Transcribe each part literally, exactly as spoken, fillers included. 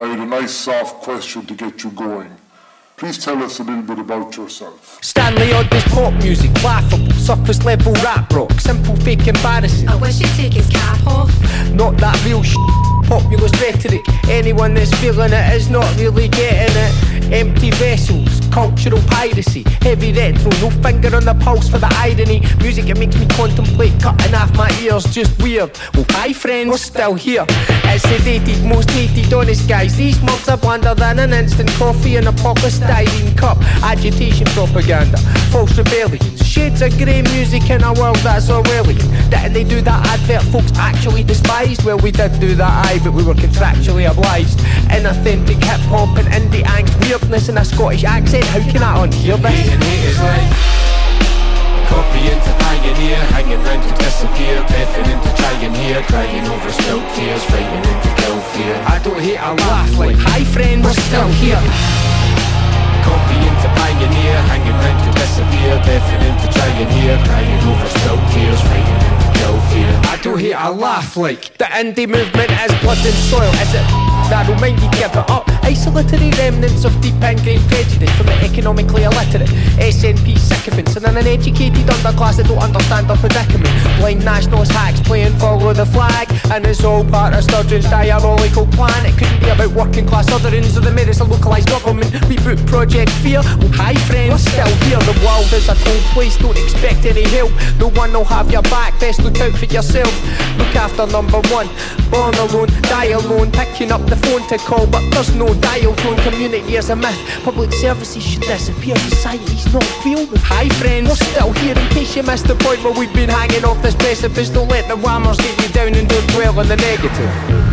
I had a nice soft question to get you going. Please tell us a little bit about yourself. Stanley Odd's pop music, laughable, surface level rap rock, simple fake embarrassing. I wish he'd take his cap off. Not that real sh**, populist rhetoric. Anyone that's feeling it is not really getting it. Empty vessels, cultural piracy, heavy retro, no finger on the pulse for the irony. Music it makes me contemplate cutting off my ears, just weird. Well, hi friends, we're still here. It's sedated, most hated, honest guys. These mugs are blander than an instant coffee in a polystyrene cup. Agitation propaganda, false rebellions, shades of grey music in a world that's Orwellian. Didn't they do that advert folks actually despised? Well, we did do that, aye, but we were contractually obliged. Inauthentic hip-hop and indie angst, weirdness in a Scottish accent, how can I unhear this? Hating haters like copy into pioneer, hanging round to disappear, effing into trying here, crying over spilled tears, fighting into kill fear. I don't hate, I laugh like, hi friend, we're still here. Copy into pioneer, hanging round to disappear, effing into trying here, crying over spilled tears, fighting into kill fear. I don't hate, I laugh like, the indie movement is blood and soil. Is it narrow-minded, give it up? Isolatory remnants of deep ingrained prejudice from the economically illiterate S N P sycophants and an uneducated underclass that don't understand their predicament. Blind nationalist hacks playing follow the flag, and it's all part of Sturgeon's diabolical plan. It couldn't be about working class utterance or the merits of localised government. Reboot Project Fear. Well, hi friends, we're still here. The world is a cold place, don't expect any help. No one will have your back, best look out for yourself. Look after number one. Born alone, die alone, picking up the phone to call, but there's no dial tone. Community is a myth, public services should disappear, society's not real. Hi friends, we're still here in case you missed the point where we've been hanging off this precipice. Don't let the whammers get you down and don't dwell on the negative.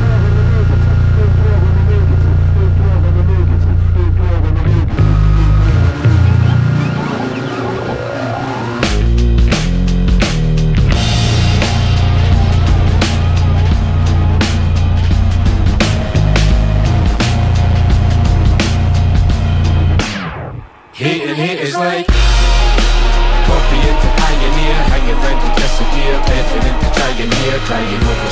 Hating haters like copy into pioneer, hanging round to disappear, effing into trying here, crying over